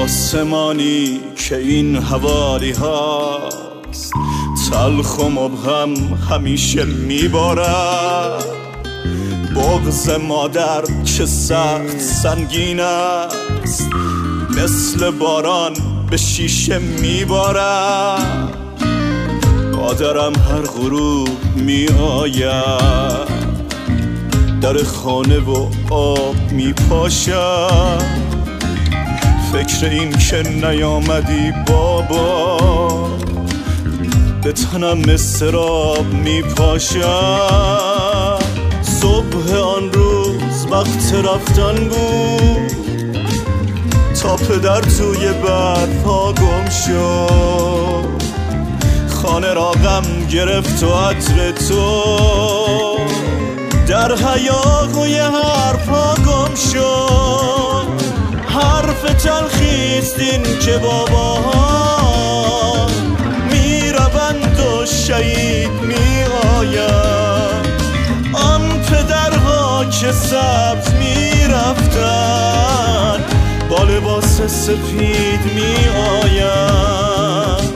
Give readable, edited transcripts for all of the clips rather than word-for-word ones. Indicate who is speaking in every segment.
Speaker 1: آسمانی که این حوالی هست تلخ و مبهم همیشه میبارد. بغض مادر چه سخت سنگین است، مثل باران به شیشه میبارد. مادرم هر غروب می آید، در خانه و آب می پاشد. فکر این که نیامدی بابا، به تنم اضطراب می پاشد. صبح آن روز وقت رفتن بود، تا پدر توی برفا گم شد. خانه را غم گرفت و عطر تو در هیاهوی حرفا گم شد. حرف تلخیست این که باباها میروند و شهید میآیند. آن پدرها که سبز میرفتن با لباس سفید میآیند.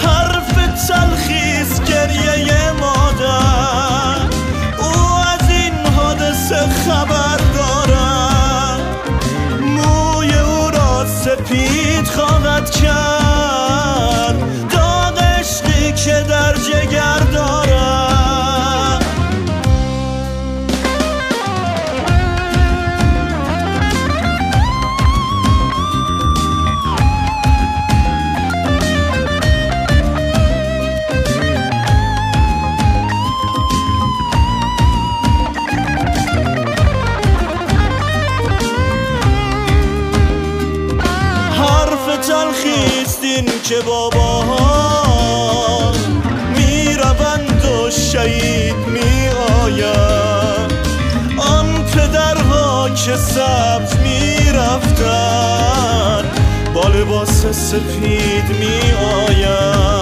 Speaker 1: تلخیص گریه مادر، او از این حادثه خبر دارد. موی او را سپید خواهد کرد، داغ عشقی که در جگر دارد. تلخیست این که باباها میروند و شهید میآیند. آن پدرها که سبز میرفتن با لباس سفید میآیند.